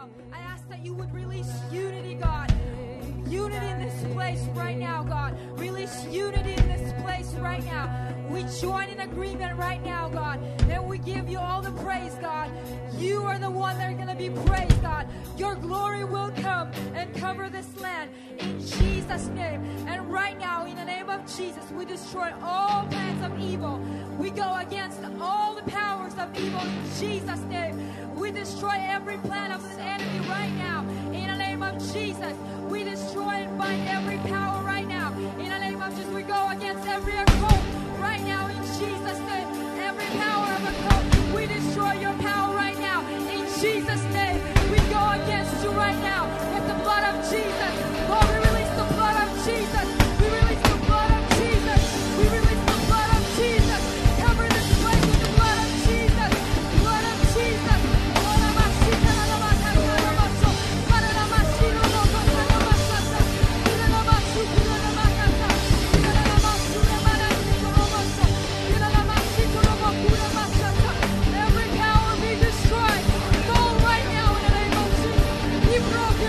now. I ask that you would release unity, God. Unity in this place right now, God. Release unity in this place right now. We join in agreement right now, God. And we give you all the praise, God. You are the one that are going to be praised, God. Your glory will come and cover this land in Jesus' name. And right now, in the name of Jesus, we destroy all plans of evil. We go against all the powers of evil in Jesus' name. We destroy every plan of the enemy right now. In the name of Jesus, we destroy and bind every power right now. In the name of Jesus, we go against every occult right now in Jesus' name. Every power of occult, we destroy your power right now. In Jesus' name, we go against you right now with the blood of Jesus. Lord, we release the blood of Jesus. We release the blood of Jesus. We release the blood of Jesus. Cover this place with the blood of Jesus. Blood of Jesus. Every power be destroyed. Go right now in the name of Jesus. Be broken.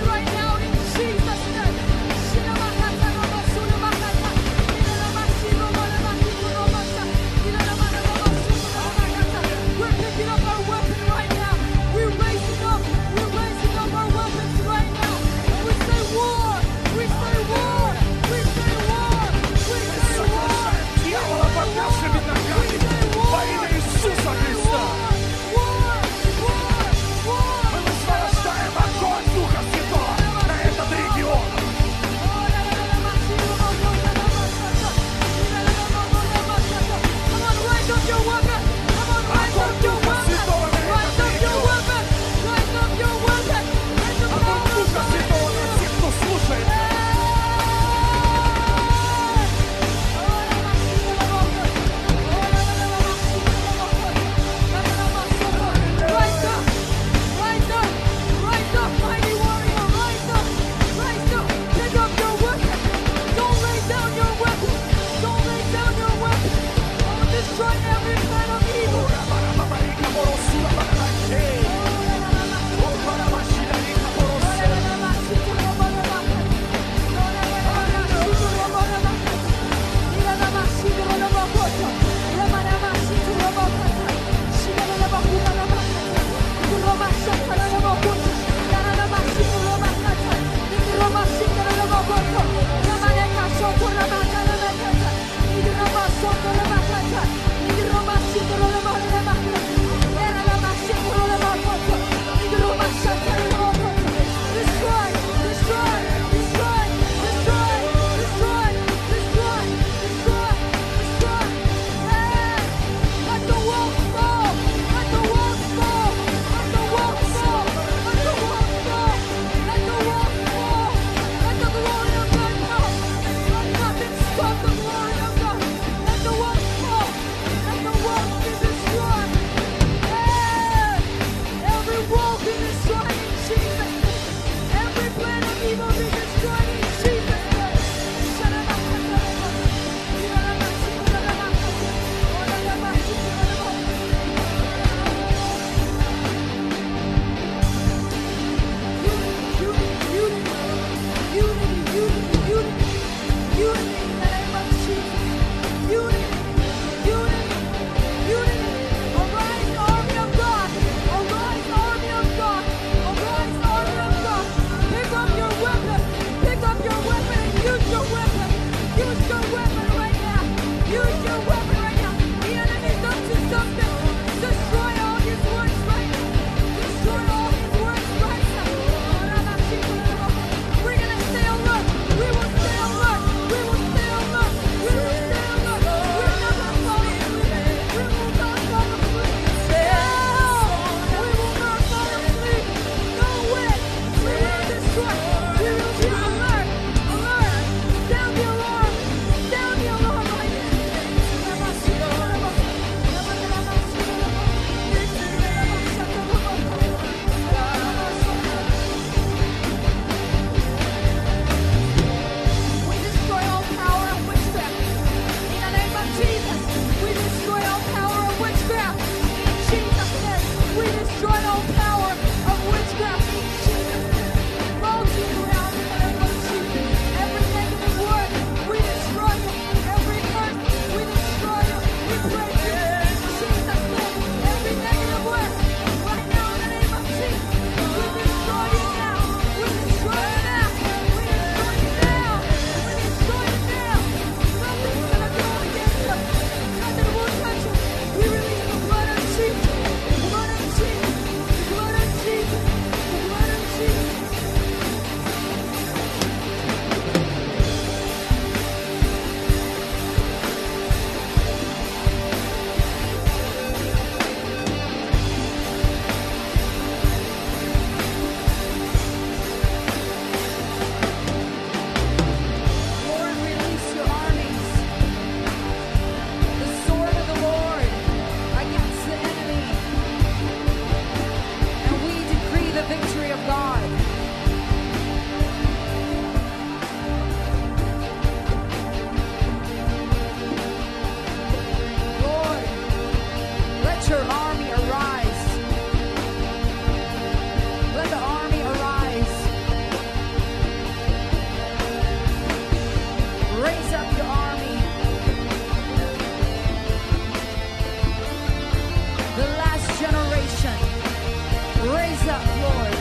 Rise up, Lord.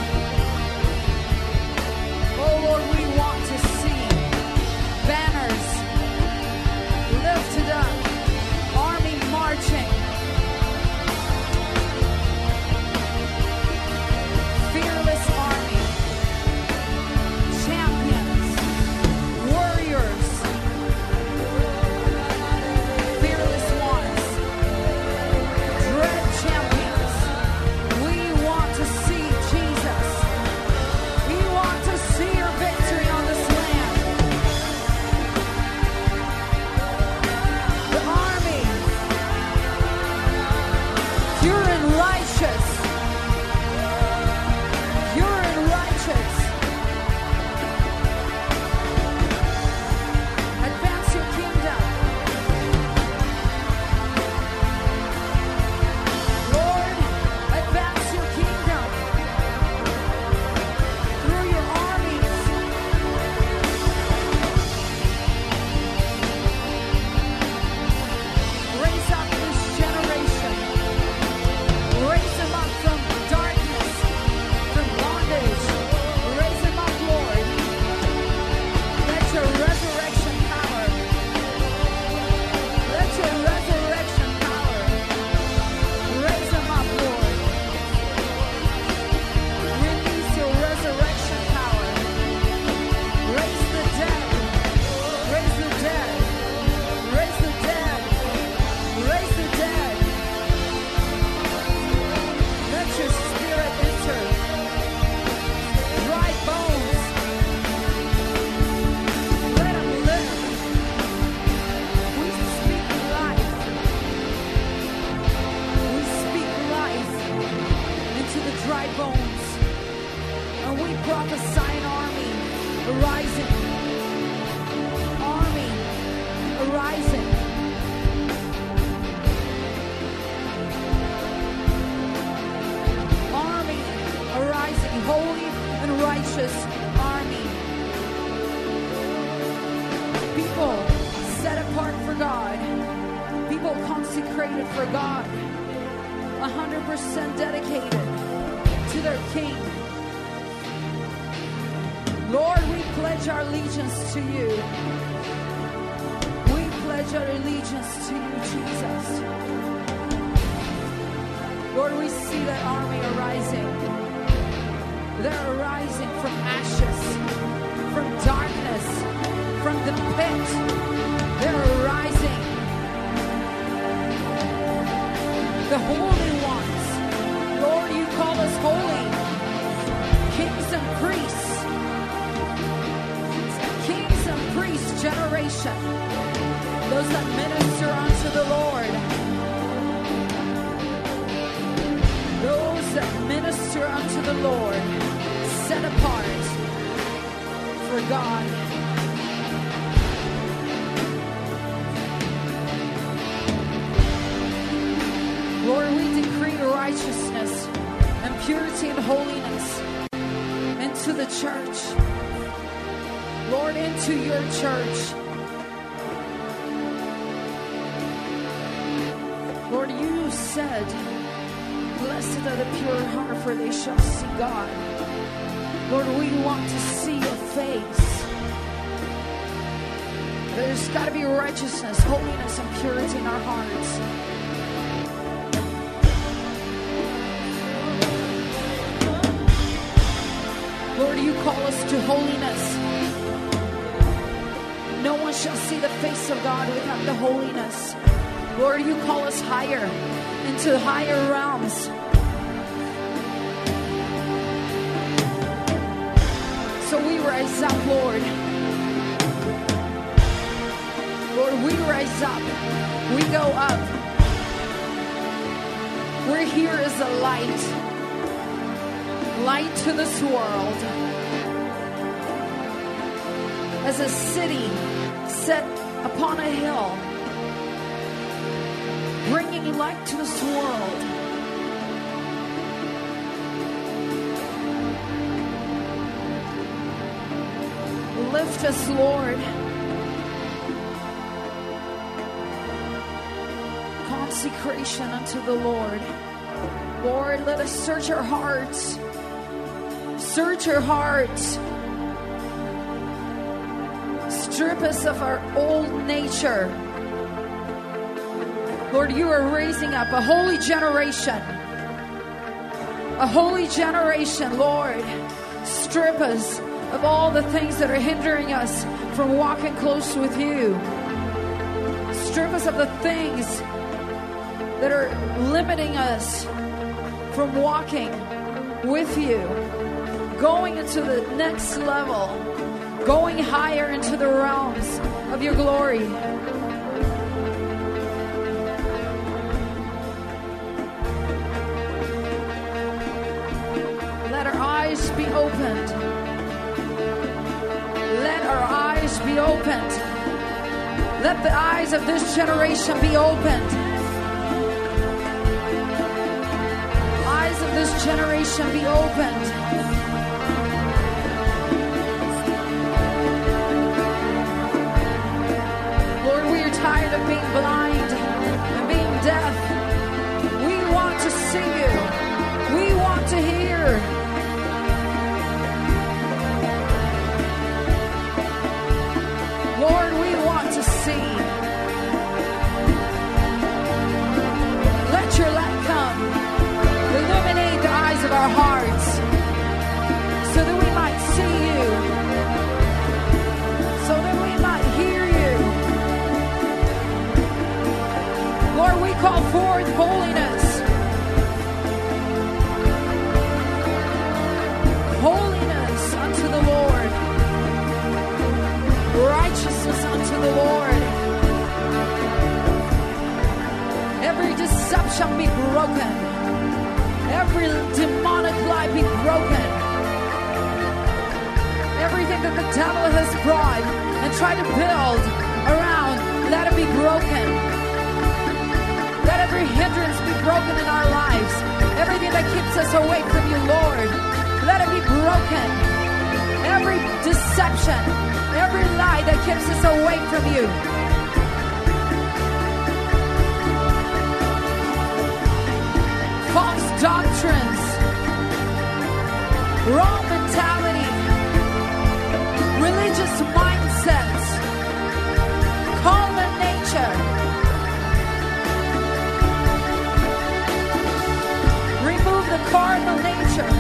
Oh, Lord, we want to see banners lifted up, army marching, fearless army, champions, warriors, fearless ones, dread champions. We want to see Jesus. We want to see your victory on this land. The army, pure and righteous. Pure and righteous. Advance your kingdom. Lord, advance your kingdom through your armies. Raise up this generation. Raise them up from darkness, from bondage. Raise them up, Lord. Let your resurrection power, let your resurrection power raise them up, Lord. Release your resurrection power. Raise the dead. Raise the dead. Raise the dead. Raise the dead. Let your spirit enter. Dry bones. Let them live. We speak life. We speak life into the dry bones. And we prophesy an army arising. Army arising. Army arising. Holy and righteous army. People set apart for God. People consecrated for God. 100% dedicated to their King. Lord, we pledge our allegiance to you. We pledge our allegiance to you, Jesus. Lord, we see that army arising. They're arising from ashes, from darkness, from the pit. They're arising. The holy ones. Lord, you call us holy. Kings and priests. Kings and priests generation. Those that minister unto the Lord. Those that minister unto the Lord. Set apart for God. Lord, we decree righteousness and purity and holiness into the church. Lord, into your church. Lord, you said, blessed are the pure heart, for they shall see God. Lord, we want to see your face. There's got to be righteousness, holiness, and purity in our hearts. Lord, you call us to holiness. No one shall see the face of God without the holiness. Lord, you call us higher, into higher realms. So we rise up, Lord. Lord, we rise up. We go up. We're here as a light. Light to this world. As a city set upon a hill, bringing light to this world. Lift us, Lord. Consecration unto the Lord. Lord, let us search our hearts. Search our hearts. Strip us of our old nature. Lord, you are raising up a holy generation. A holy generation, Lord. Strip us of all the things that are hindering us from walking close with you. Strip us of the things that are limiting us from walking with you, going into the next level, going higher into the realms of your glory. Let our eyes be opened. Let our eyes be opened. Let the eyes of this generation be opened. Eyes of this generation be opened. Lord, we are tired of being blind and being deaf. We want to see you. We want to hear. Lord, we want to see. Let your light come. Illuminate the eyes of our hearts so that we might see you, so that we might hear you. Lord, we call forth holiness. Holiness unto the Lord. Righteousness unto the Lord. Every deception be broken. Every demonic lie be broken. Everything that the devil has brought and tried to build around, let it be broken. Let every hindrance be broken in our lives. Everything that keeps us away from you, Lord, let it be broken. Every deception, every lie that keeps us away from you. False doctrines, wrong mentality, religious mindsets, carnal nature. Remove the carnal nature.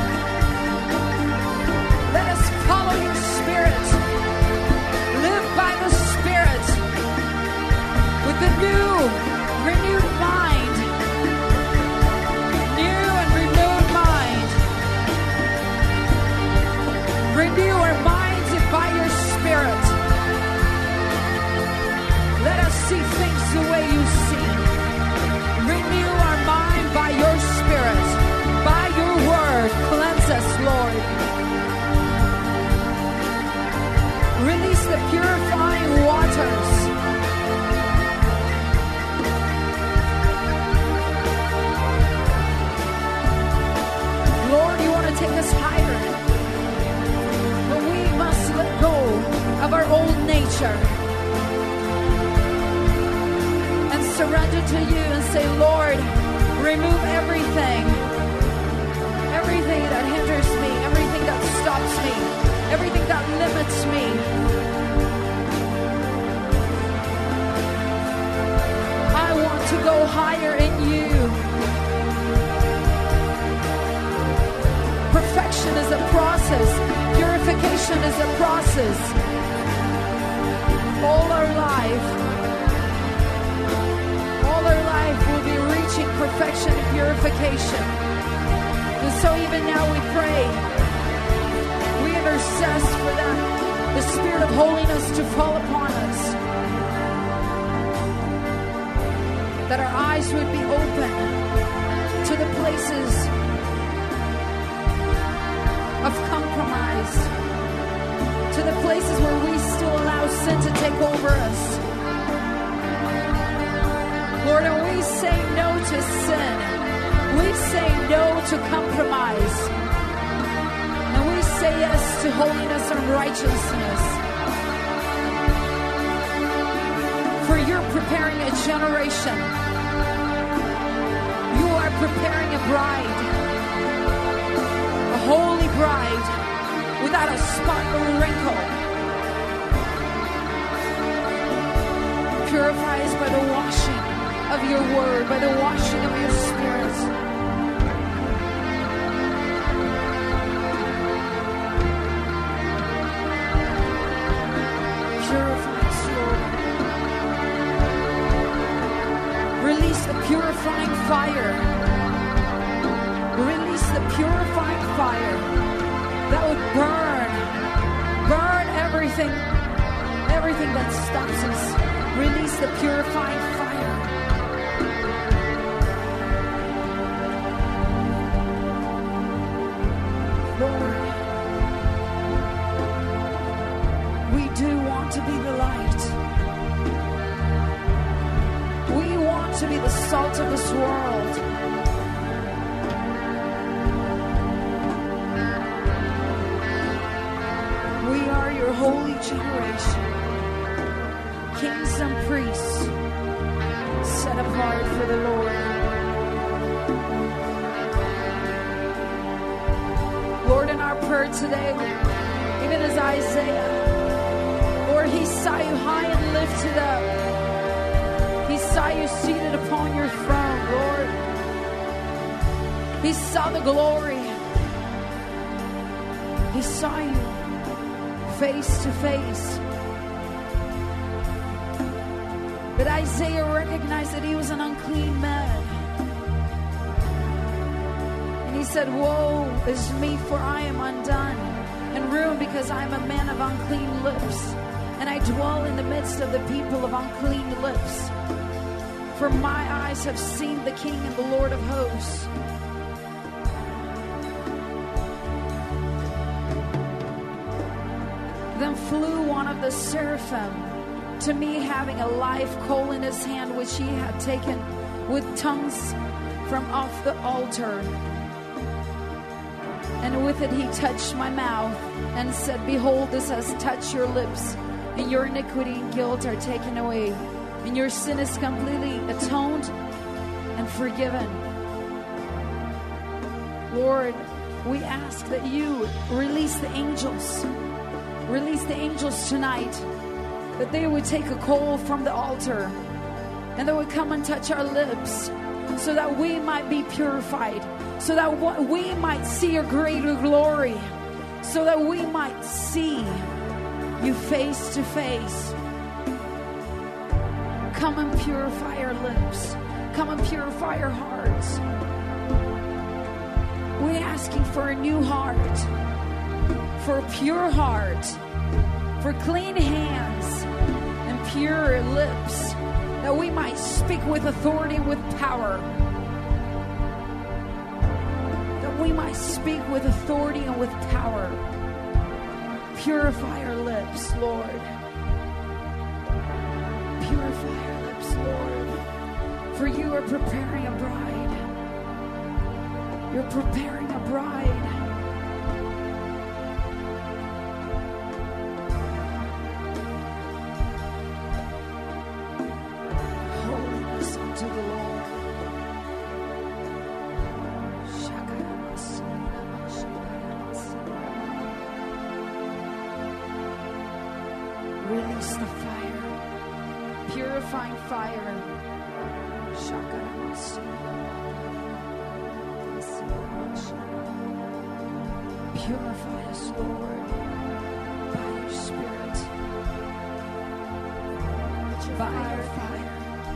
Let us follow your Spirit. Live by the Spirit with the new, renewed mind. New and renewed mind. Renew our minds by your Spirit. Let us see things the way you see. Renew our mind by your Spirit, by your word. Cleanse us, Lord. Release the purifying waters. Lord, you want to take us higher. But we must let go of our old nature and surrender to you and say, Lord, remove everything. Everything that hinders me, everything that stops me, everything that limits me. I want to go higher in you. Perfection is a process. Purification is a process. All our life will be reaching perfection and purification. And so even now we pray. We intercess for that, the Spirit of holiness to fall upon us. That our eyes would be open to the places of compromise, to the places where we still allow sin to take over us. Lord, and we say no to sin. We say no to compromise. And we say yes to holiness and righteousness. For you're preparing a generation. You are preparing a bride. A holy bride. without a spot or wrinkle. Purify us by the washing of your word, by the washing of your spirit. Purify us, Lord. Release the purifying fire. Release the purifying fire that would burn everything that stops us. Release the purifying fire. Lord, we do want to be the light. We want to be the salt of this world. We are your holy generation, kings and priests, set apart for the Lord. Lord, in our prayer today, even as Isaiah, Lord, he saw you high and lifted up. He saw you seated upon your throne, Lord. He saw the glory. He saw you face to face. But Isaiah recognized that he was an unclean man. And he said, "Woe is me, for I am undone and ruined, because I am a man of unclean lips, and I dwell in the midst of the people of unclean lips. For my eyes have seen the King and the Lord of hosts." Then flew one of the seraphim to me, having a live coal in his hand, which he had taken with tongues from off the altar. And with it he touched my mouth and said, "Behold, this has touched your lips, and your iniquity and guilt are taken away, and your sin is completely atoned and forgiven." Lord, we ask that you release the angels. Release the angels tonight, that they would take a coal from the altar and they would come and touch our lips, so that we might be purified, so that we might see your greater glory, so that we might see you face to face. Come and purify our lips. Come and purify our hearts. We're asking for a new heart, for a pure heart, for clean hands and pure lips, that we might speak with authority and with power. That we might speak with authority and with power. Purify our lips, Lord. Purify our lips, Lord. For you are preparing a bride. You're preparing a bride. Release the fire, purifying fire. Purify us, Lord, by your Spirit, by your fire.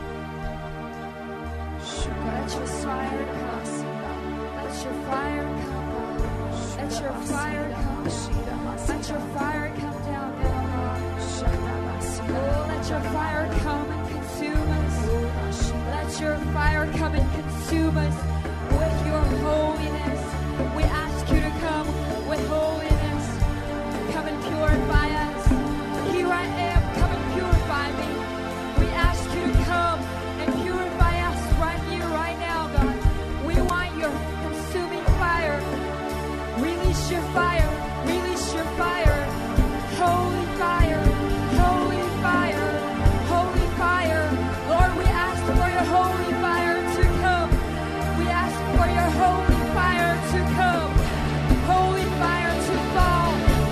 Let your fire come. Let your fire come. Let your fire come. Let your fire come down now. Oh, let your fire come and consume us. Let your fire come and consume us with your holiness. We ask you to come with holiness. Come and purify us. Here I am. Come and purify me. We ask you to come and purify us right here, right now, God. We want your consuming fire. Release your fire. Release your fire. Holy fire. Holy fire. Holy fire. Lord, we ask for your holy fire to come. We ask for your holy fire to come. Holy fire to fall.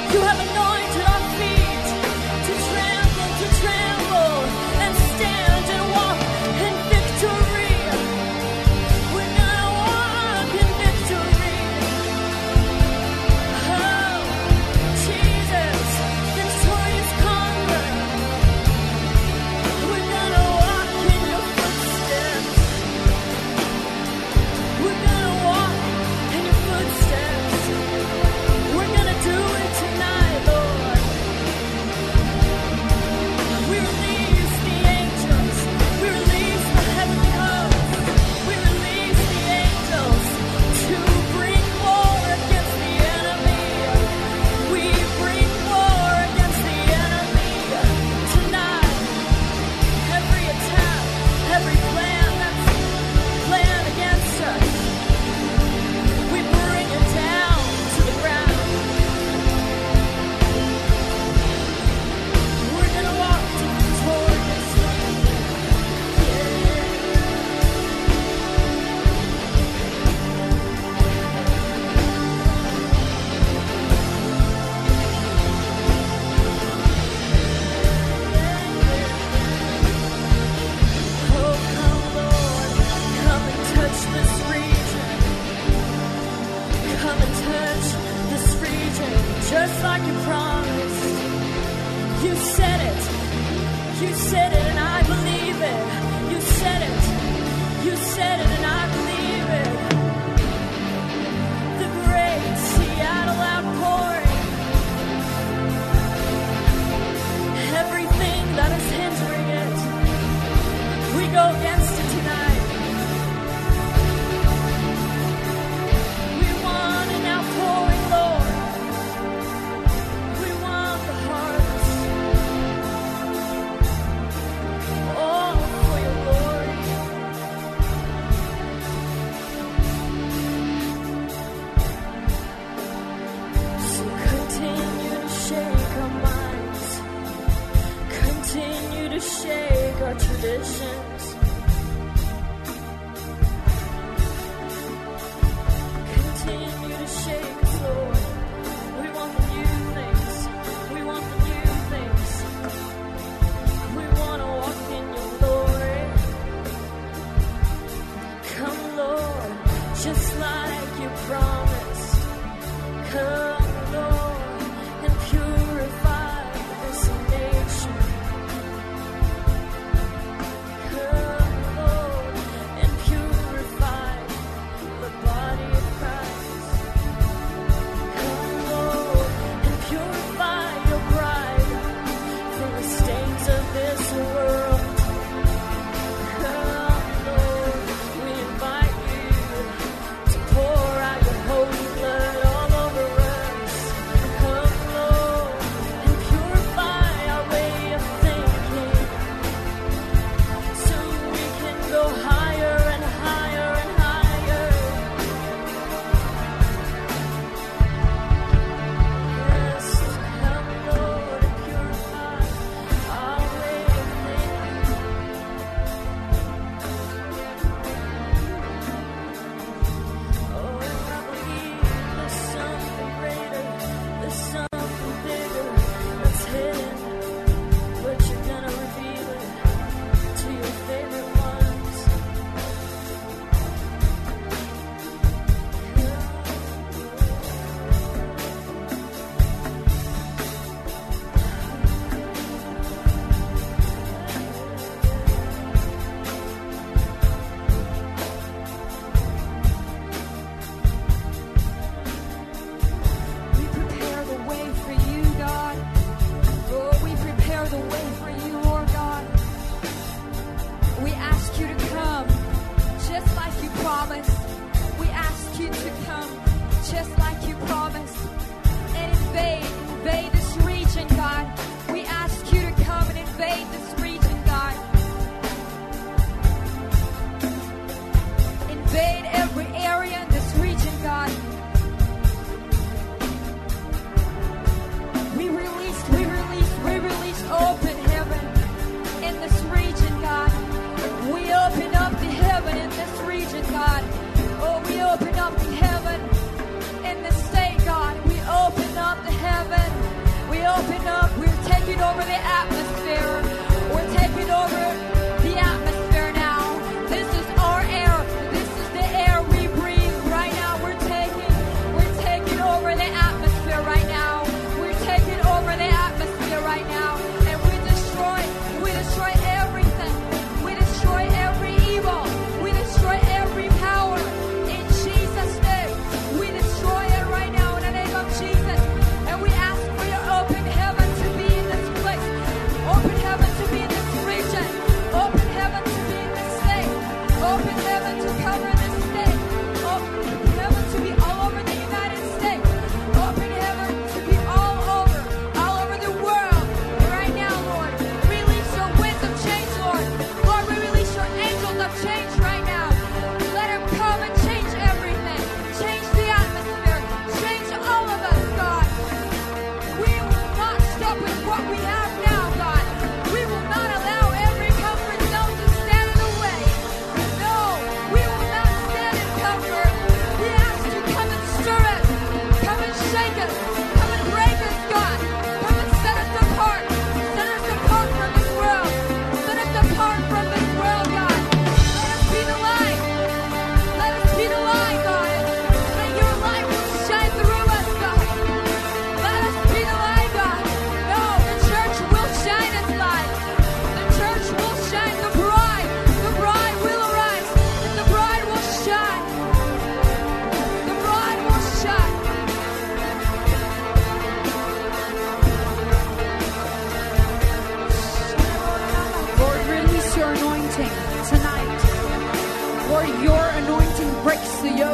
You have anointed our feet to trample, and stand and walk in victory. We're gonna walk in victory. Oh, Jesus, victorious conqueror. We're gonna walk in your footsteps. We're gonna walk in your footsteps. We're gonna do it tonight, Lord. We release the angels. We release the heavenly hosts. We release the angels to bring war against the enemy. We bring war against the enemy tonight. Every attack, every plan that's planned against us, we bring it down to the ground. We're gonna walk victoriously. Oh, come, Lord, come and touch this region. Come and touch this region, just like you promised. You said it. You said it, and I believe it. You said it. You said it, and I believe it. The great Seattle outpouring. Everything that is hindering it, we go against it tonight. We want an outpouring, Lord. We want the harvest. All for your glory. So continue to shake our minds. Continue to shake our traditions. Continue to shake us, Lord. We want the new things. We want the new things. We want to walk in your glory. Come, Lord, just like you promised. Come, Lord, and purify this nation. Come,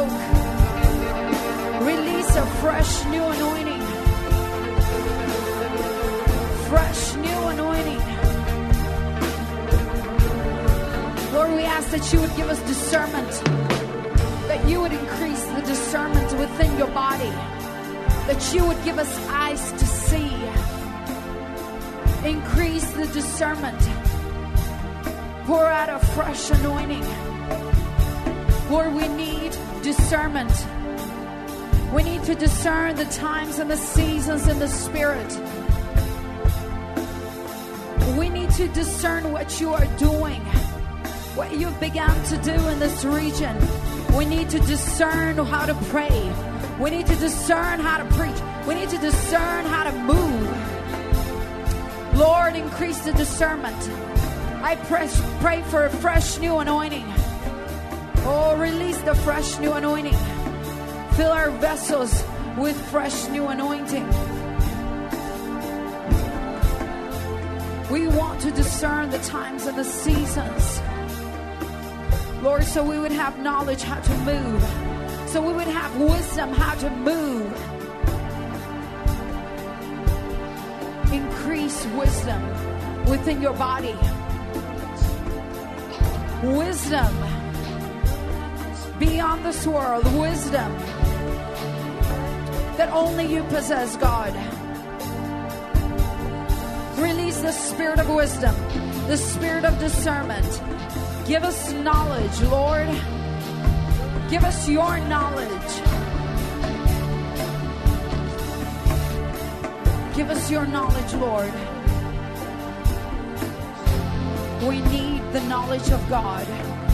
yoke. Release a fresh new anointing. Fresh new anointing. Lord, we ask that you would give us discernment, that you would increase the discernment within your body, that you would give us eyes to see. Increase the discernment. Pour out a fresh anointing. Lord, we need discernment. We need to discern the times and the seasons in the Spirit. We need to discern what you are doing, what you've begun to do in this region. We need to discern how to pray. We need to discern how to preach. We need to discern how to move. Lord, increase the discernment. I pray for a fresh new anointing. Oh, release the fresh new anointing. Fill our vessels with fresh new anointing. We want to discern the times and the seasons. Lord, so we would have knowledge how to move. So we would have wisdom how to move. Increase wisdom within your body. Wisdom beyond this world. Wisdom that only you possess, God. Release the spirit of wisdom, the spirit of discernment. Give us knowledge, Lord. Give us your knowledge. Give us your knowledge, Lord. We need the knowledge of God.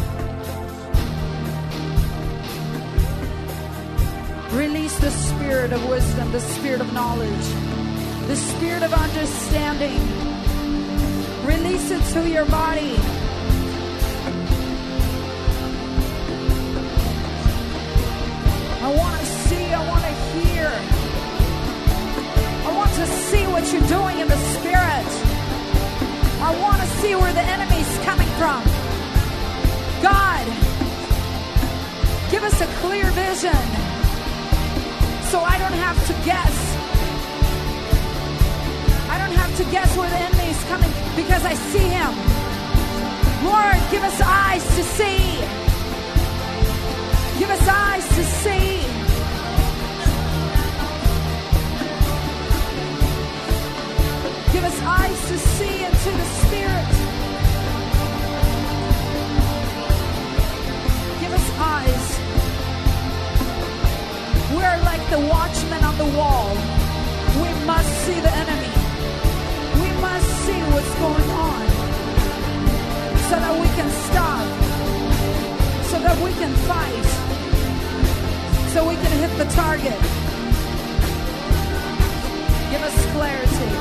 Release the spirit of wisdom, the spirit of knowledge, the spirit of understanding. Release it to your body. I want to see, I want to hear. I want to see what you're doing in the Spirit. I want to see where the enemy's coming from. God, give us a clear vision so I don't have to guess. I don't have to guess where the enemy is coming because I see him. Lord, give us eyes to see. Give us eyes to see. Give us eyes to see into the Spirit. Give us eyes. We're like the watchmen on the wall. We must see the enemy. We must see what's going on so that we can stop, so that we can fight, so we can hit the target. Give us clarity.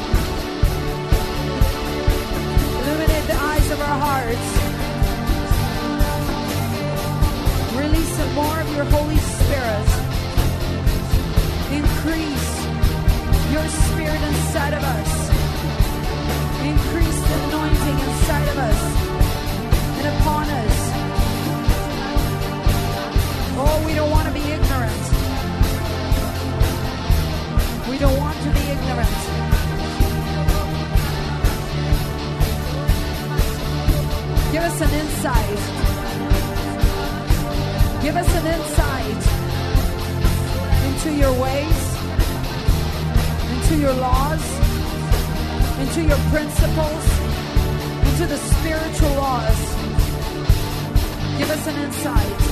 Illuminate the eyes of our hearts. Release some more of your Holy Spirit. Increase your Spirit inside of us. Increase the anointing inside of us and upon us. Oh, we don't want to be ignorant. We don't want to be ignorant. Give us an insight. Give us an insight into your ways, into your laws, into your principles, into the spiritual laws. Give us an insight.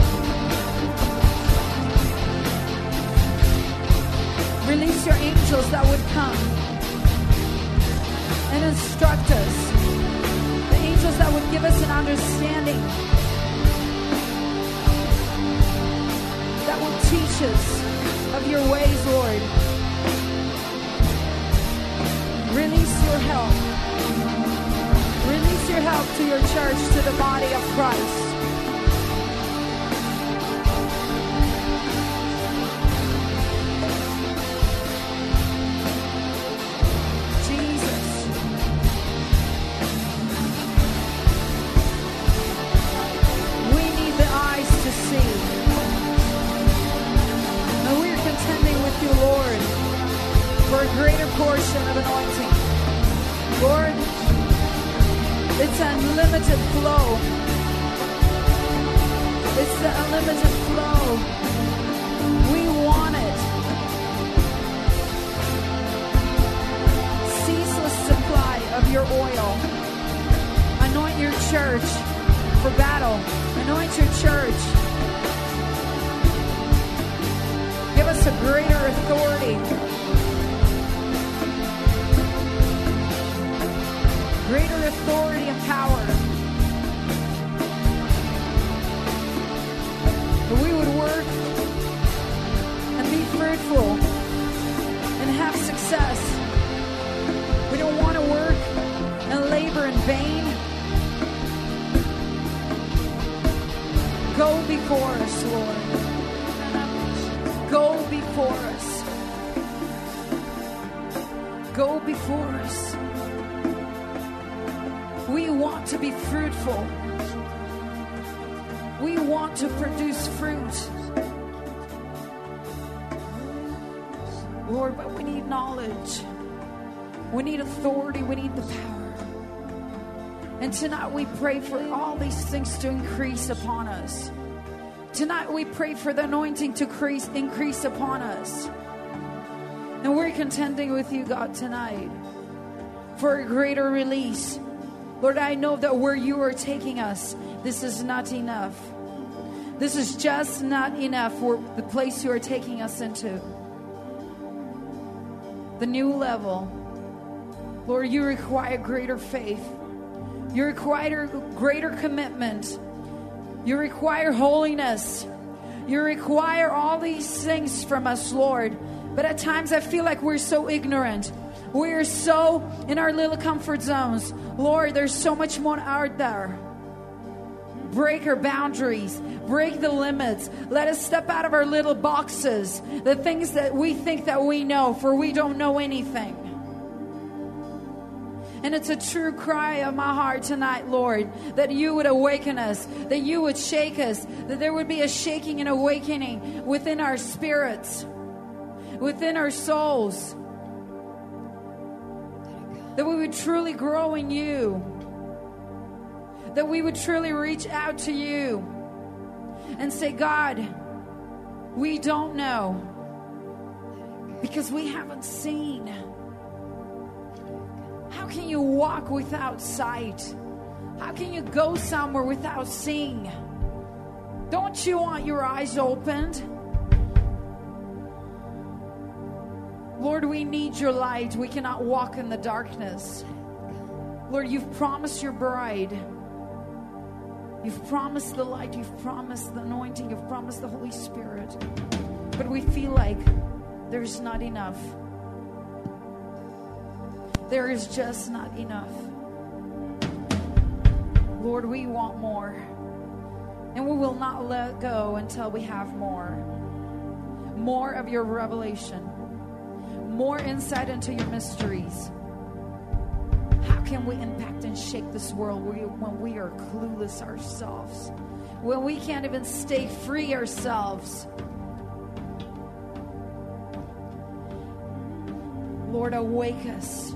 Release your angels that would come and instruct us. The angels that would give us an understanding, that will teach us of your ways, Lord. Release your help. Release your help to your church, to the body of Christ. for a greater portion of anointing. Lord, it's unlimited flow. It's the unlimited flow. We want it. Ceaseless supply of your oil. Anoint your church for battle. Anoint your church. Give us a greater authority. Greater authority and power. That we would work and be fruitful and have success. We don't want to work and labor in vain. Go before us, Lord. Go before us. Go before us. We want to be fruitful. We want to produce fruit. Lord, but we need knowledge. We need authority. We need the power. And tonight we pray for all these things to increase upon us. Tonight we pray for the anointing to increase upon us. And we're contending with you, God, tonight for a greater release. Lord, I know that where you are taking us, this is not enough. This is just not enough for the place you are taking us into. The new level. Lord, you require greater faith. You require greater commitment. You require holiness. You require all these things from us, Lord. But at times I feel like we're so ignorant. We're so in our little comfort zones. Lord, there's so much more out there. Break our boundaries. Break the limits. Let us step out of our little boxes. The things that we think that we know, for we don't know anything. And it's a true cry of my heart tonight, Lord, that you would awaken us, that you would shake us, that there would be a shaking and awakening within our spirits, within our souls. That we would truly grow in you. That we would truly reach out to you and say, God, we don't know because we haven't seen. How can you walk without sight? How can you go somewhere without seeing? Don't you want your eyes opened? Lord, we need your light. We cannot walk in the darkness. Lord, you've promised your bride. You've promised the light. You've promised the anointing. You've promised the Holy Spirit. But we feel like there's not enough. There is just not enough. Lord, we want more. And we will not let go until we have more. More of your revelation. More insight into your mysteries. How can we impact and shake this world when we are clueless ourselves? When we can't even stay free ourselves? Lord, awake us.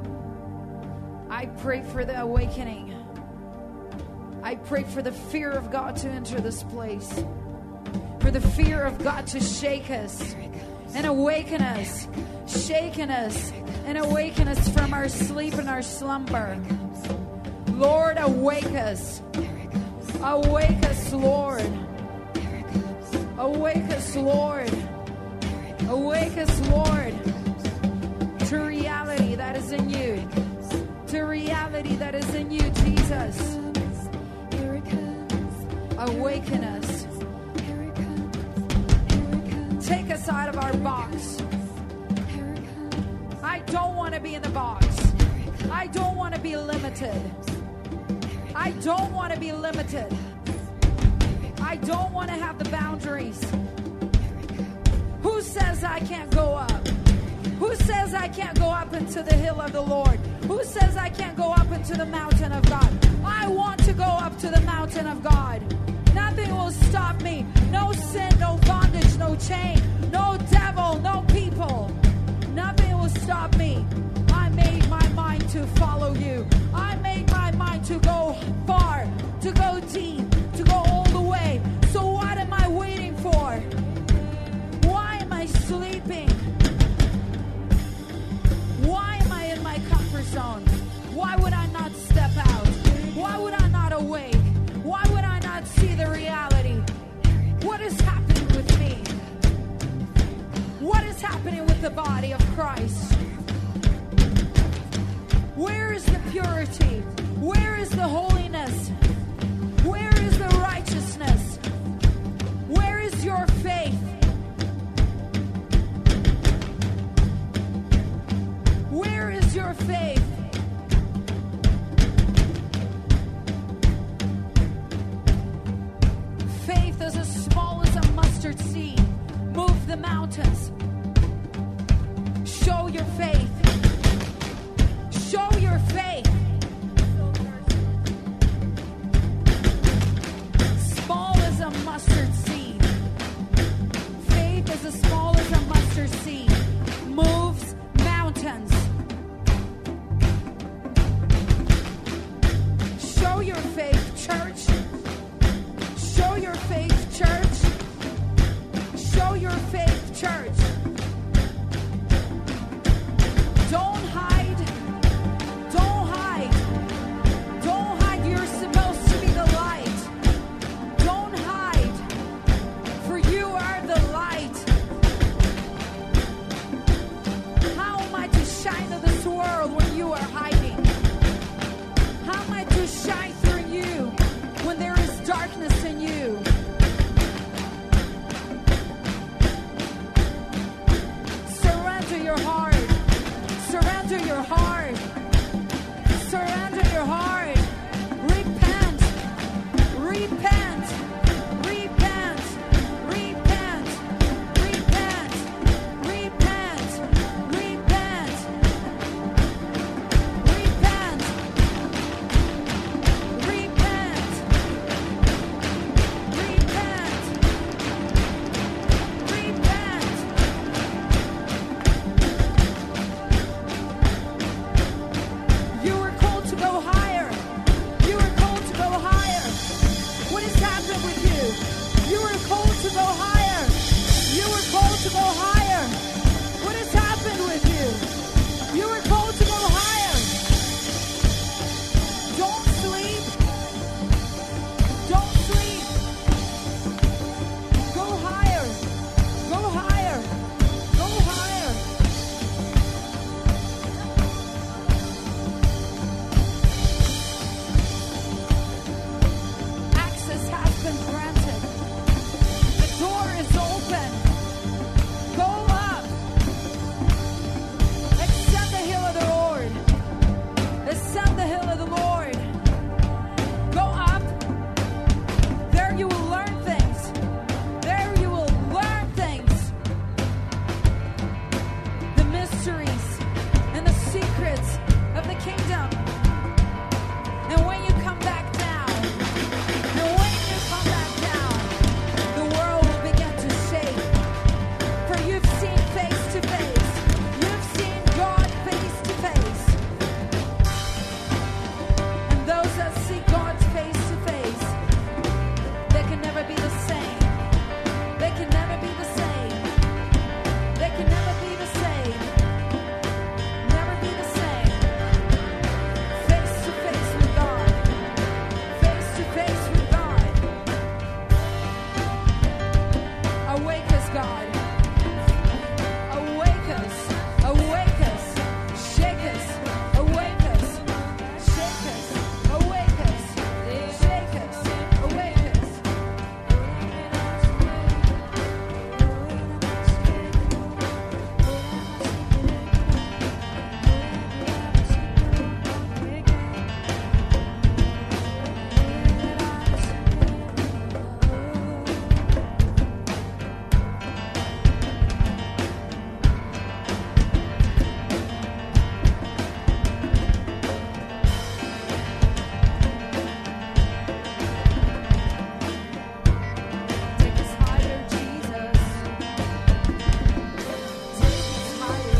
I pray for the awakening. I pray for the fear of God to enter this place. For the fear of God to shake us and awaken us. Shaken us and awaken us from our sleep and our slumber. Lord, awake us. Awake us, Lord. Awake us, Lord. Awake us, Lord, to reality that is in you. To reality that is in you, Jesus. Awaken us. Take us out of our box. I don't want to be in the box. I don't want to be limited. I don't want to be limited. I don't want to have the boundaries. Who says I can't go up? Who says I can't go up into the hill of the Lord? Who says I can't go up into the mountain of God? I want to go up to the mountain of God. Nothing will stop me. No sin, no bondage, no chain, no devil, no people. Nothing will the body of Christ? Where is the purity? Where is the holiness? Where is the righteousness? Where is your faith? Where is your faith? Faith is as small as a mustard seed. Move the mountains. Show your faith. Show your faith. Small as a mustard seed. Faith is as small as a mustard seed. Moves mountains. Show your faith, church. Show your faith, church. Show your faith, church. Don't hide. Don't hide. Don't hide. You're supposed to be the light. Don't hide. For you are the light. How am I to shine in this world when you are hiding? How am I to shine through you when there is darkness in you? Surrender your heart. Surrender your heart. Surrender your heart. Repent. Repent. Repent. Repent. Repent. Repent. Repent. Repent. Repent. Repent. You were called to go higher. You were called to go higher. What has happened with you? You were called to go higher. You were called to go higher. What has happened with you? You were called to go higher. Don't sleep. Don't sleep. Go higher. Go higher. Go higher. Access has been granted. The door is open. Go up. Ascend the hill of the Lord. Ascend the hill of the Lord. Go up. There you will learn things. There you will learn things. The mysteries and the secrets of the kingdom. And when you come back down, the world will begin to shake. For you've seen face to face. You've seen God face to face. And those that see God face to face, they can never be the same. They can never be the same. They can never be the same. Never be the same. Face to face with God. Face to face with God. Awake us, God. Awake us. Awake us. Shake us. Awake us. Shake us. Awake us. Shake us. Awake us. Take us higher, Jesus. Take us higher.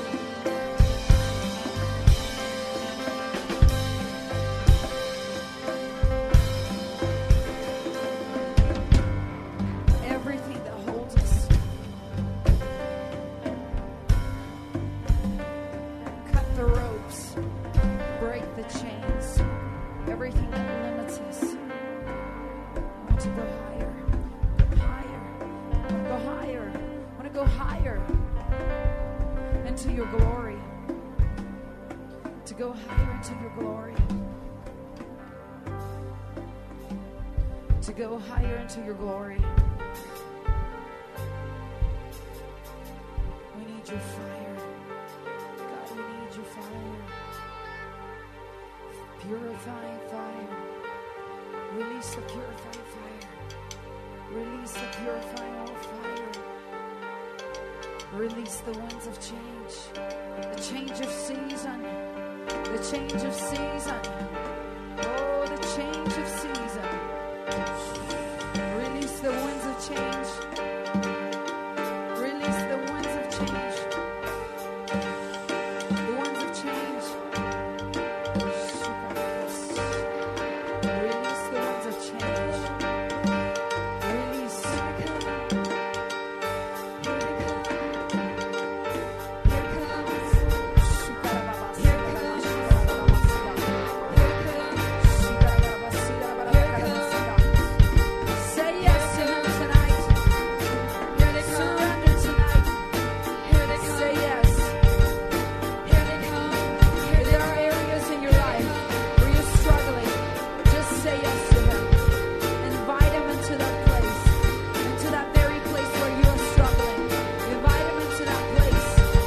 Everything that holds us. Cut the ropes. Break the chains. Everything that limits us. I want to go higher. Higher. I want to go higher. I want to go higher. into your glory. To go higher into your glory. To go higher into your glory. We need your fire. God, we need your fire. Purifying fire. Release the purifying fire. Release the purifying fire. Release the winds of change. The change of season. The change of season. Oh, the change of season. Release the winds of change. Release the winds of change. The winds of change. Release the winds of change. Release. Say yes to him tonight. Surrender tonight. Say yes. If there are areas in your life where you're struggling, just say yes to him. Invite him into that place, into that very place where you are struggling. Invite him into that place.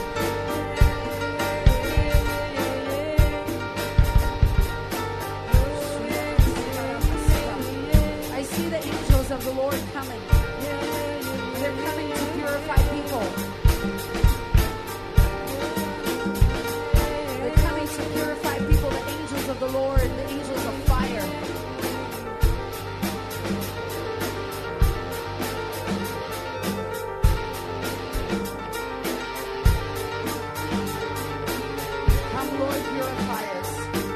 I see the angels of the Lord coming. They're coming to purify people. They're coming to purify people. The angels of the Lord, the angels of fire. Come, Lord, purify us.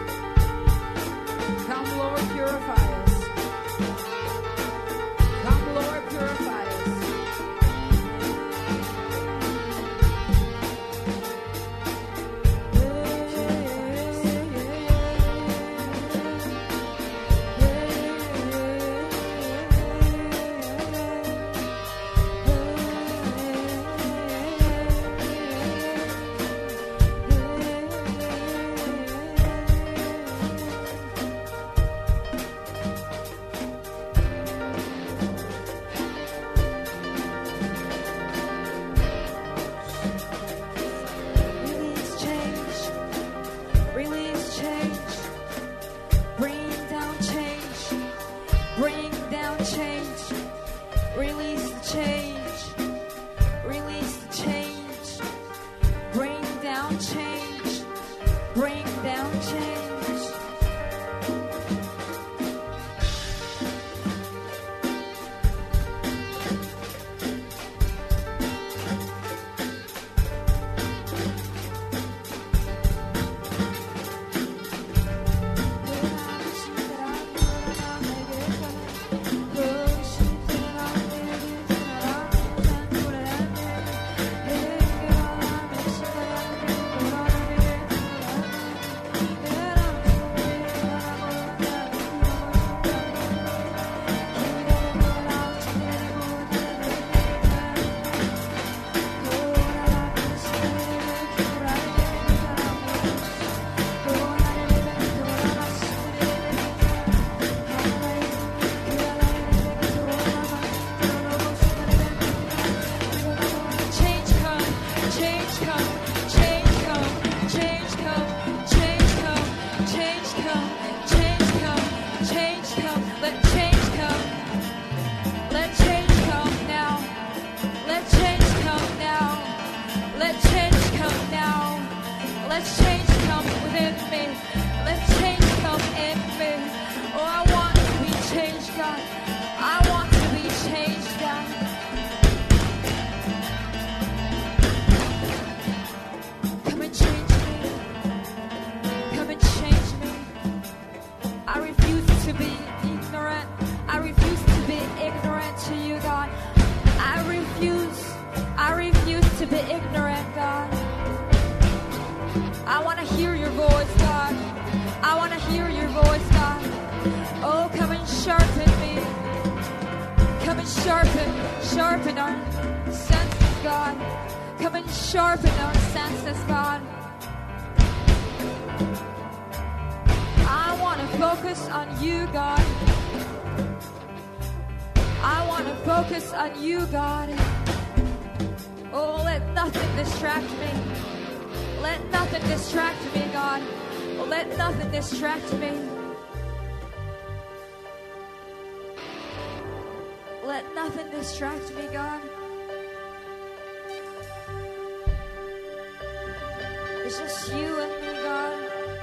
Come, Lord, purify us. Come, Lord, purify us. Release change. Release change. Bring down change. Bring down change. Release the change. Release the change. Bring down change. Bring down change. Change come, change come, change come, change come, change come, change come, change come, change come. Let change come. Let change come now. Let change come now. Let change come now. Let change come within me. Let change come in me. Oh, I want to be changed, God. I want to be changed, God. Come and change me. Come and change me. I refuse to be ignorant. I refuse to be ignorant to you, God. I refuse to be ignorant, God. I want to hear your voice, God. I want to hear your voice, God. Oh, come and sharpen me. Come and sharpen our senses, God. Come and sharpen our senses, focus on you, God. I want to focus on you, God. Oh, let nothing distract me. Let nothing distract me, God. Oh, let nothing distract me. Let nothing distract me, God. It's just you and me, God.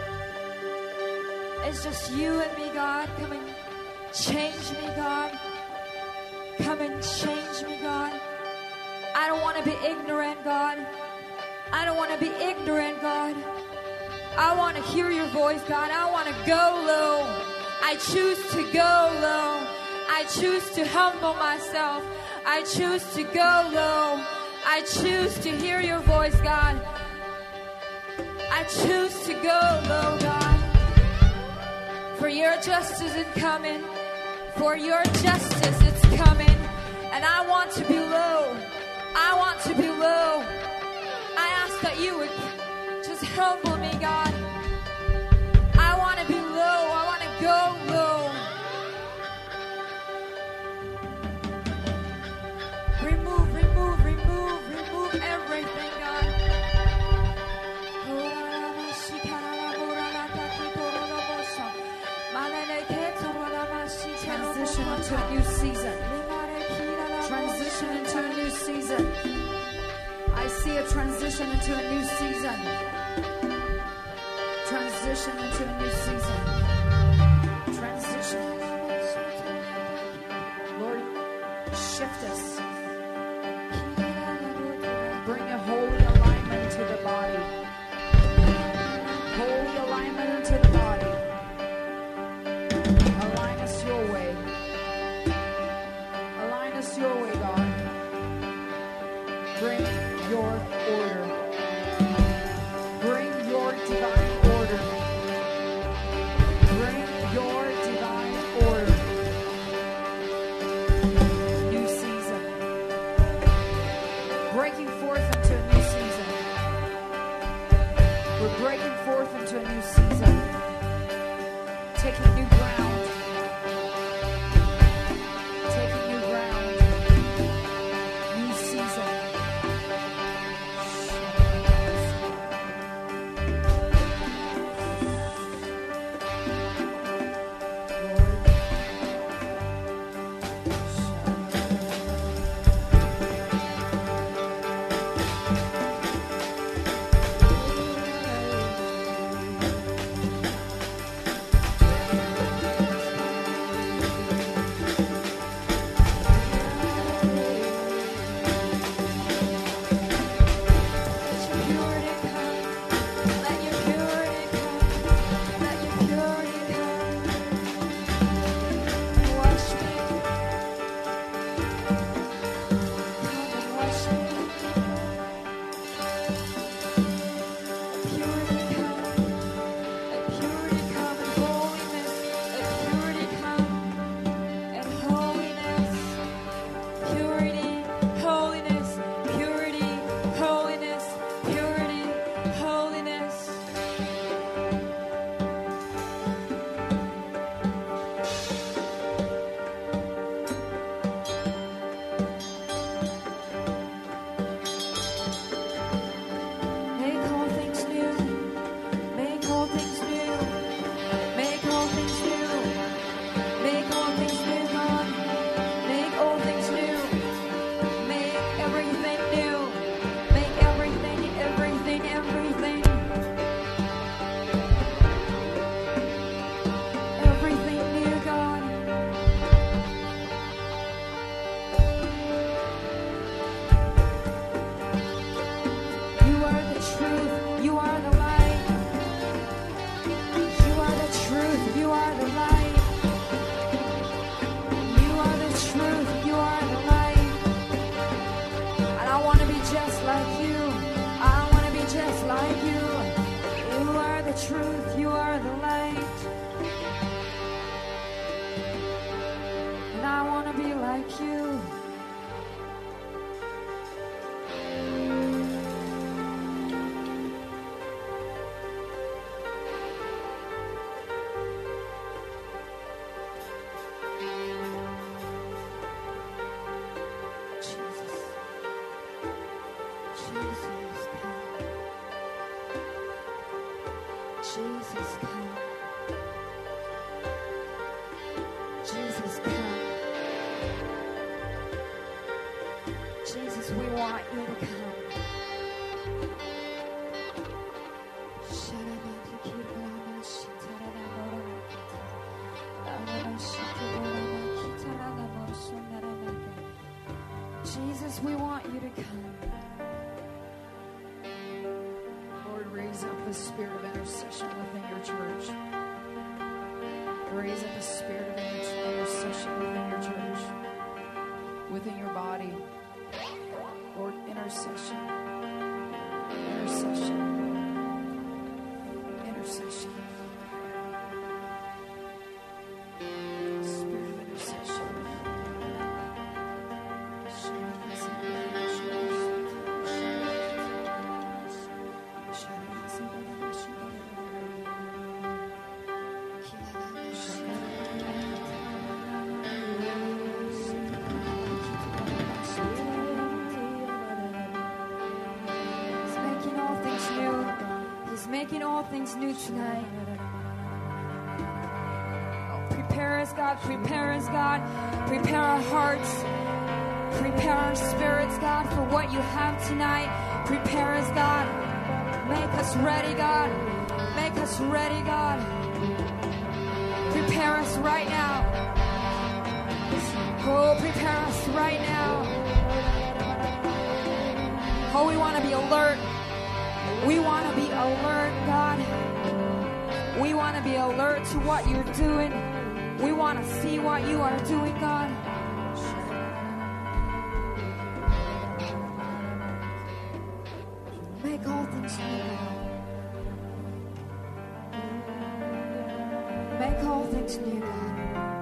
It's just you and me, God. Come and change me, God. Come and change me, God. I don't want to be ignorant, God. I don't want to be ignorant, God. I want to hear your voice, God. I want to go low. I choose to go low. I choose to humble myself. I choose to go low. I choose to hear your voice, God. I choose to go low, God. For your justice is coming. For your justice is coming. And I want to be low. I want to be low. I ask that you would just humble me, God. I want to be low. I want to go low. Remove everything, God. Transition into a new season. Transition into a new season. I see a transition into a new season. Transition into a new season. Transition. Lord, shift us. Bring a holy alignment to the body. Holy alignment into the body. Align us your way. Align us your way, God. Bring your order. Bring your divine order. Bring your divine order. New season. Breaking forth into a new season. We're breaking forth into a new season. Taking new ground. Taking new ground. New season. Truth, you are the light, and I want to be like you. Jesus, come. Jesus, come. Jesus, we want you to come. Jesus, we want you to come. Lord, raise up a spirit of intercession within your church. Raise up a spirit of intercession within your church, within your body. Lord, intercession. Intercession. Intercession. Spirit of intercession. Making all things new tonight. Prepare us, God. Prepare us, God. Prepare our hearts. Prepare our spirits, God, for what you have tonight. Prepare us, God. Make us ready, God. Make us ready, God. Prepare us right now. Oh, prepare us right now. Oh, we want to be alert. We want to be alert, God. We want to be alert to what you're doing. We want to see what you are doing, God. Make all things new. Make all things new, God.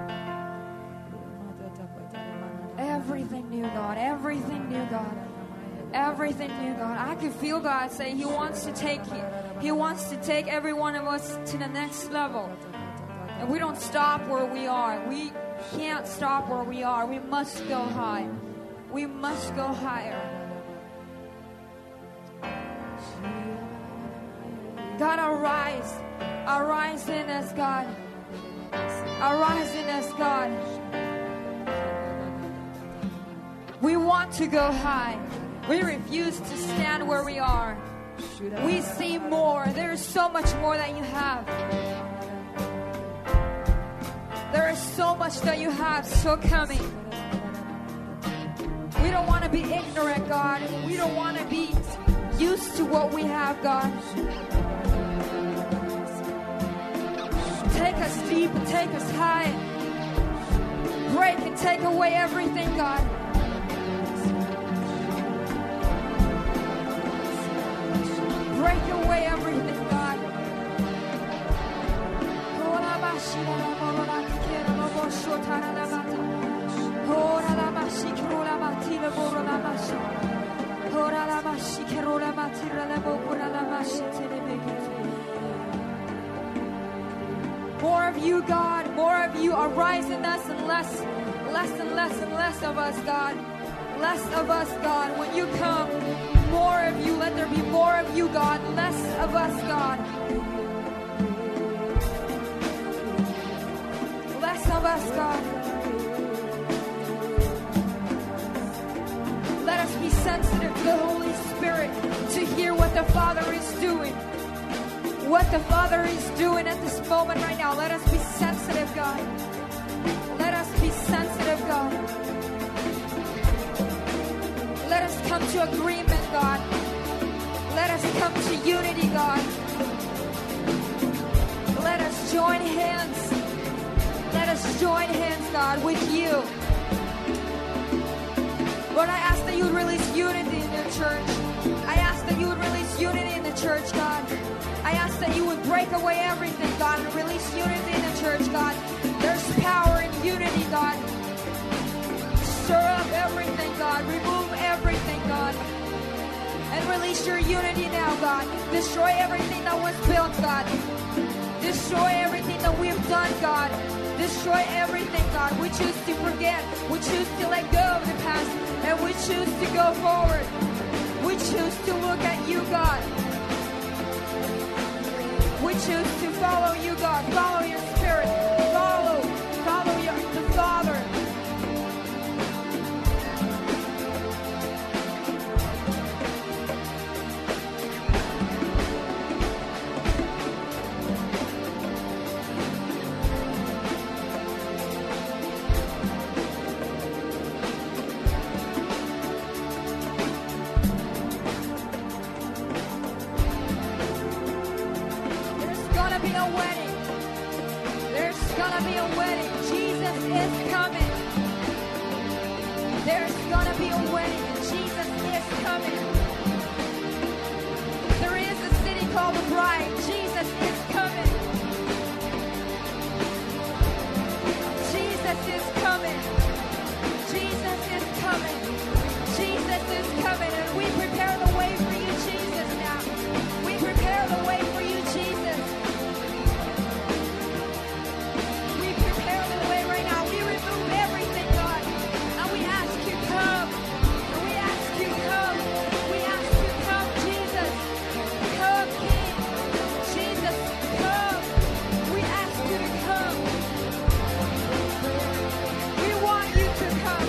Everything new, God. Everything new, God. Everything new, God. I can feel God say He wants to take you. He wants to take every one of us to the next level. And we don't stop where we are. We can't stop where we are. We must go high. We must go higher. God, arise. Arise in us, God. Arise in us, God. We want to go high. We refuse to stand where we are. We see more. There is so much more that you have. There is so much that you have still coming. We don't want to be ignorant, God. We don't want to be used to what we have, God. Take us deep and take us high. Break and take away everything, God. Break away everything, God. More of you, God. More of you. Arise in us and less and less of us, God. Less of us, God. When you come, more of you. Let there be more of you, God. Less of us, God. Less of us, God. Let us be sensitive to the Holy Spirit to hear what the Father is doing. What the Father is doing at this moment right now. Let us be sensitive, God. Let us be sensitive, God. Let us come to agreement, God. Let us come to unity, God. Let us join hands. Let us join hands, God, with you. Lord, I ask that you would release unity in your church. I ask that you would release unity in the church, God. I ask that you would break away everything, God, and release unity in the church, God. There's power in unity, God. Stir up everything, God. Remove everything, God. And release your unity now, God. Destroy everything that was built, God. Destroy everything that we've done, God. Destroy everything, God. We choose to forget. We choose to let go of the past. And we choose to go forward. We choose to look at you, God. We We choose to follow you, God. Follow your Spirit. Follow the Father. There's gonna be a wedding. There's gonna be a wedding. Jesus is coming. There's gonna be a wedding. Jesus is coming. There is a city called the bride. Jesus is coming. Jesus is coming. Jesus is coming. Jesus is coming. And we prepare the way for you, Jesus, now. We prepare the way for you, Jesus. We prepare the way right now. We remove everything, God. And we ask you, come. And we ask you, come. We ask you, come, Jesus. Come, King. Jesus, come. We ask you to come. We want you to come.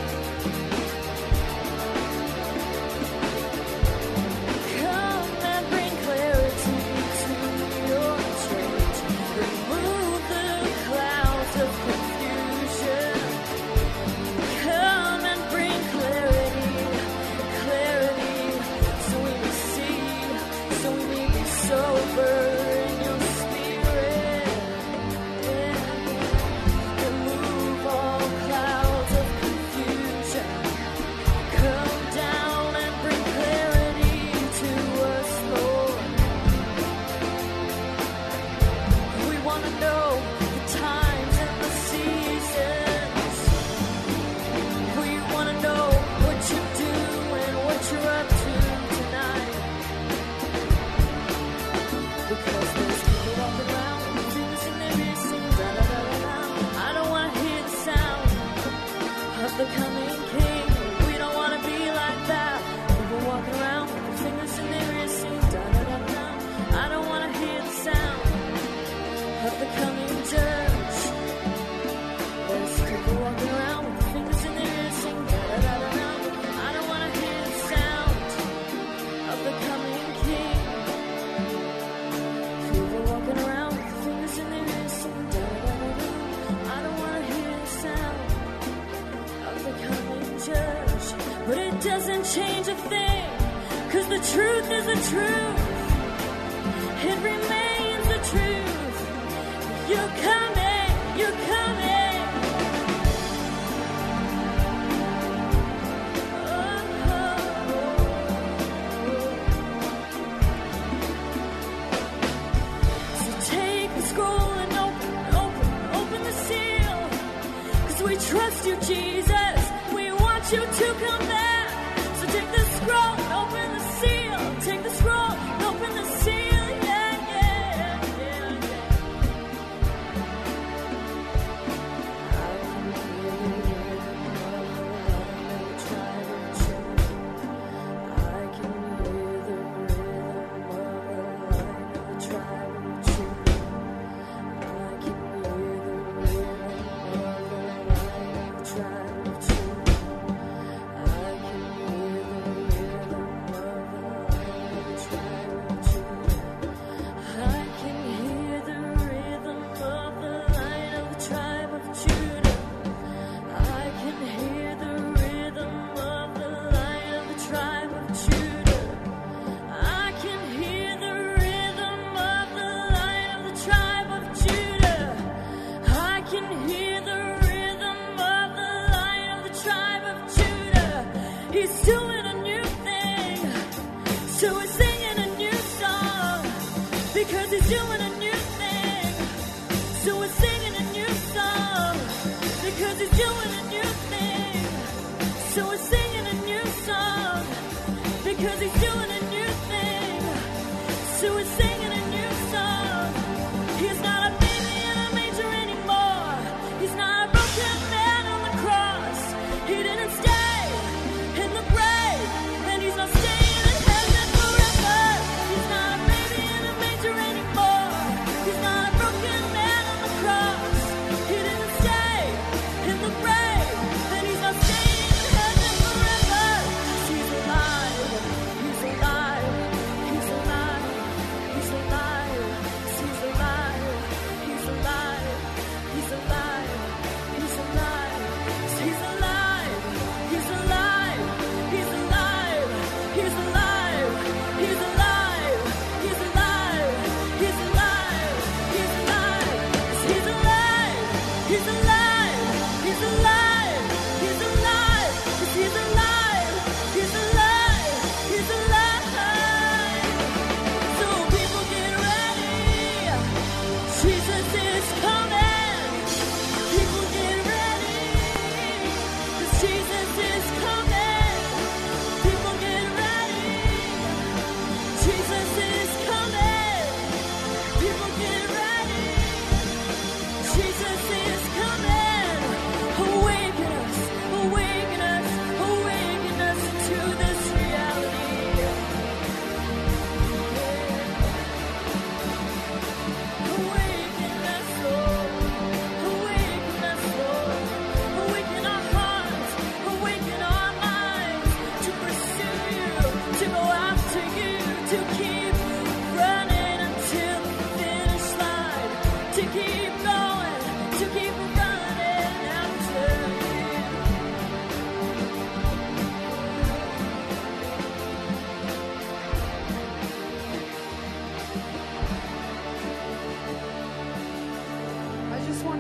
Come and bring clarity to your church. Remove the clouds of confusion. Come and bring clarity, so we may see, so we may be sober in your spirit. Remove all clouds of confusion. Come down and bring clarity to us, Lord. We want to know the times and the seasons. We want to know what you do and what you're up to tonight. Because there's people walking around with fingers in their ears singing da da da da da. I don't want to hear the sound of the coming King. We don't want to be like that. People walking around with their fingers in their ears singing da da da da. I don't want to hear the sound of the coming judge. There's people walking around with their fingers in their ears singing da da da da da. I don't want to hear the sound of the coming King. People walking around with their fingers in their ears singing da da da da da. I don't want to hear the sound of the coming judge. But it doesn't change a thing, 'cause the truth is the truth. It remains the truth. You're coming, you're coming. So take the scroll and open the seal. 'Cause we trust you, Jesus. We want you to come back. So take the scroll and open the seal. Take the scroll and open the seal. Yeah, yeah, yeah, yeah. He's not a baby in a manger anymore.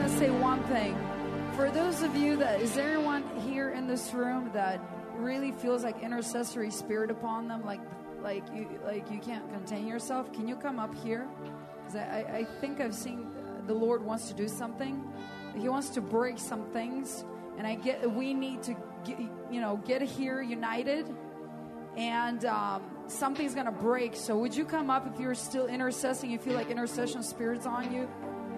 to say one thing. For those of you that, is there anyone here in this room that really feels like intercessory spirit upon them, like you can't contain yourself? Can you come up here? Because I think I've seen the Lord wants to do something. He wants to break some things, and we need to get here united, and something's gonna break. So would you come up if you're still intercessing? You feel like intercession spirit's on you.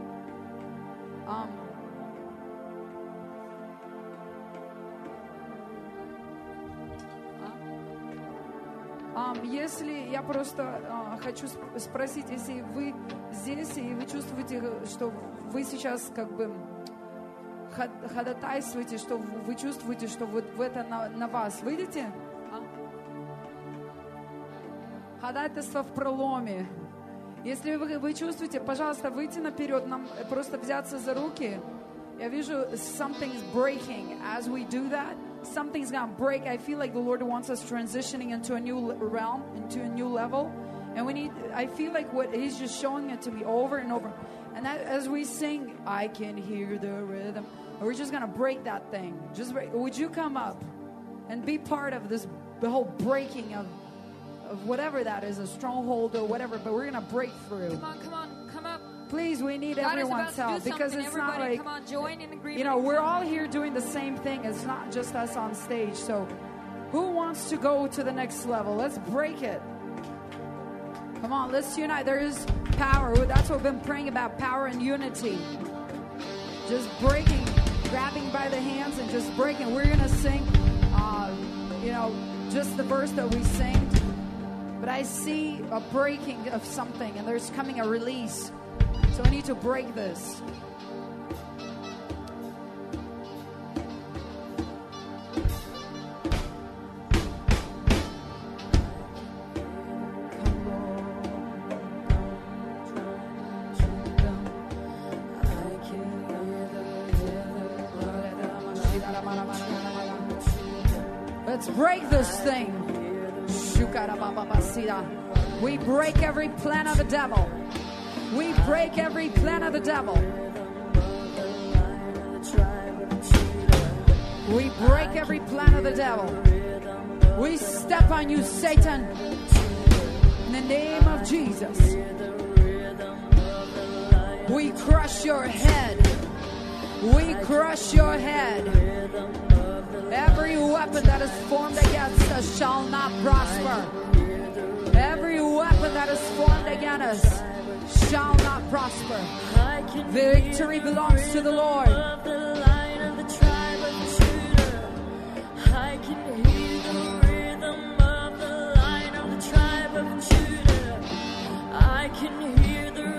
Если я просто хочу спросить, если вы здесь и вы чувствуете, что вы сейчас как бы ходатайствуете, что вы чувствуете, что вот в это на вас, выйдете? Ходатайство в проломе. Если вы чувствуете, пожалуйста, выйти наперед, нам просто взяться за руки. Я вижу, something's breaking as we do that. Something's gonna break. I feel like the Lord wants us transitioning into a new realm, into a new level. And I feel like what He's just showing it to me over and over. And as we sing, I can hear the rhythm. We're just gonna break that thing. Would you come up and be part of this, the whole breaking of whatever that is, a stronghold or whatever, but we're gonna break through. Come up. Please, we need everyone's help, because it's not like, come on, join in agreement. We're all here doing the same thing. It's not just us on stage. So who wants to go to the next level? Let's break it. Come on, let's unite. There is power. That's what we've been praying about, power and unity. Just breaking, grabbing by the hands and just breaking. We're going to sing, just the verse that we sang. But I see a breaking of something, and there's coming a release. So we need to break this. Let's break this thing. We break every plan of the devil. We break every plan of the devil. We break every plan of the devil. We step on you, Satan, in the name of Jesus. We crush your head. We crush your head. Every weapon that is formed against us shall not prosper. Every weapon that is formed against us shall not prosper. Victory belongs to the Lord. I can hear the rhythm of the Lion of the tribe of Judah. I can hear the